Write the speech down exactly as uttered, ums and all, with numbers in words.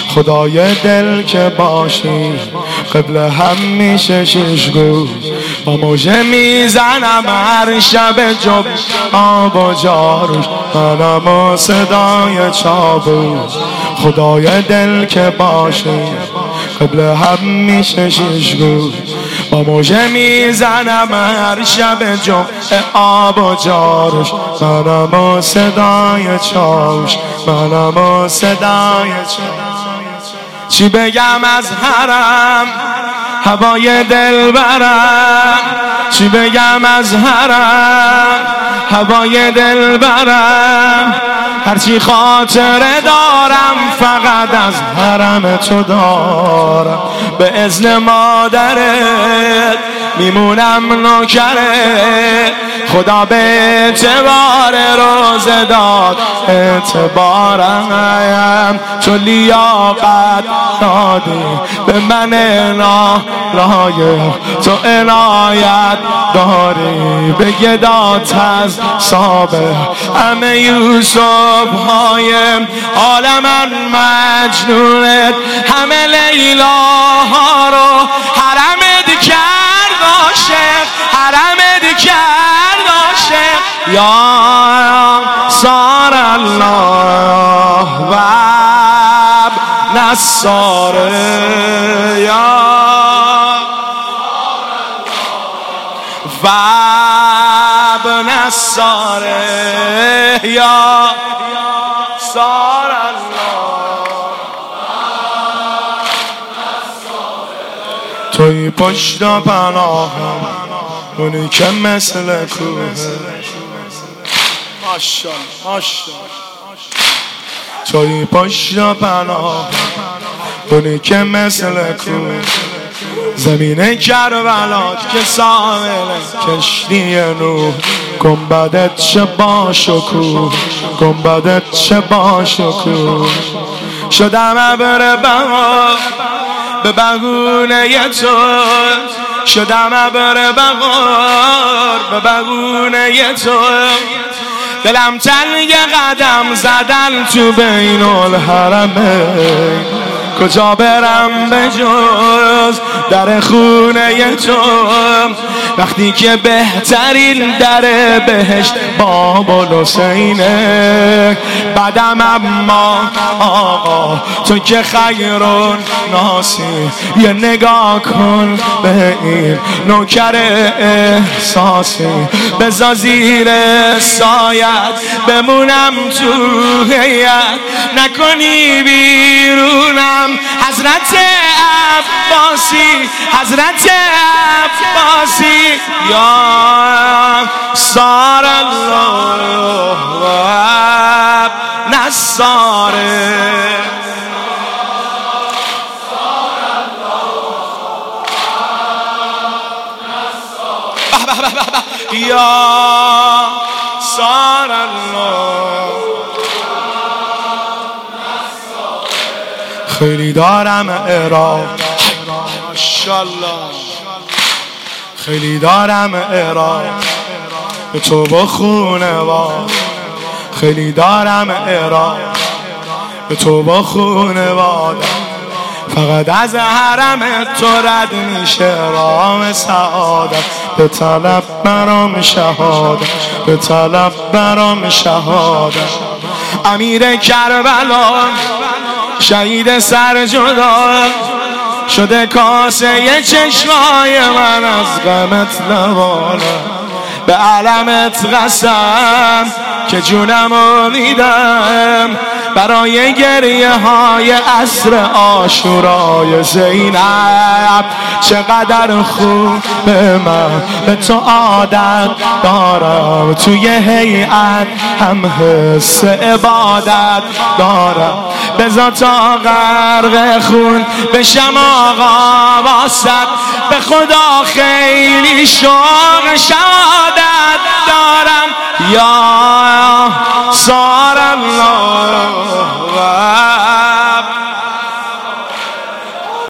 خدای دل که باشی قبل همیشه ششگو با موجه میزنم هر شب جب آب و جاروش منم و صدای چابوش خدای دل که باشی قبل همیشه ششگو با موجه میزنم هر شب جب آب و جاروش منم و صدای چاوش منم و صدای چاوش چی بگم از حرم هوای دل برم چی بگم از حرم هوای دل برم هرچی خاطره دارم فقط از حرم تو دارم به اذن مادرت میمونم نوکرت خدا به اعتبار روزه داد اعتبارم تو لیاقت دادی به من نالایق تو عنایت داری به گدات از صابر همه یوسف های عالمن مجنونت همه لیلاها رو حرمت کرد عاشق حرمت کرد عاشق یا سار الله و نصاره یا و نصاره یا سار الله توی پشت و پناهم اونی که مثل کوه ماشالله ماشالله توی پشت و پناهم اونی که مثل کوه زمین کربلات که ساحل کشتی نوح گنبدت چه باشکوه گنبدت چه باشکوه شدم ابر بهار به بهونه تو شدم ابر بهار به بهونه تو دلم تنگ قدم زدن تو بین الحرمین کجا برم به جز در خونه تو وقتی که بهترین در بهشت باب الحسینه بعدم اما آقا تو که خیرون ناسی یه نگاه کن به این نوکر احساسی بذار زیر سایت بمونم تو هیئت نکنی بیرونم حضرت عباسی حضرت عباسی یا سار الله و نصاره یا سار الله خیلی دارم اعراض ماشالله خیلی دارم اعراض به تو با خونواد خیلی دارم اعراض به تو با خونواد فقط از حرم تو رد میشه رام سعادت به طلب برام شهادت به طلب برام شهادت امیر کربلا شهید سر جدا شده کاسه چشمای من از غمت نواله به علمت قسم که جونمو میدم برای گریه های عصر عاشورای زینب چقدر خوب من به تو عادت دارم توی هیئت هم حس عبادت دارم بذار تا غرق خون بشم آقا واسد به خدا خیلی شوق شهادت دارم یا سار الله و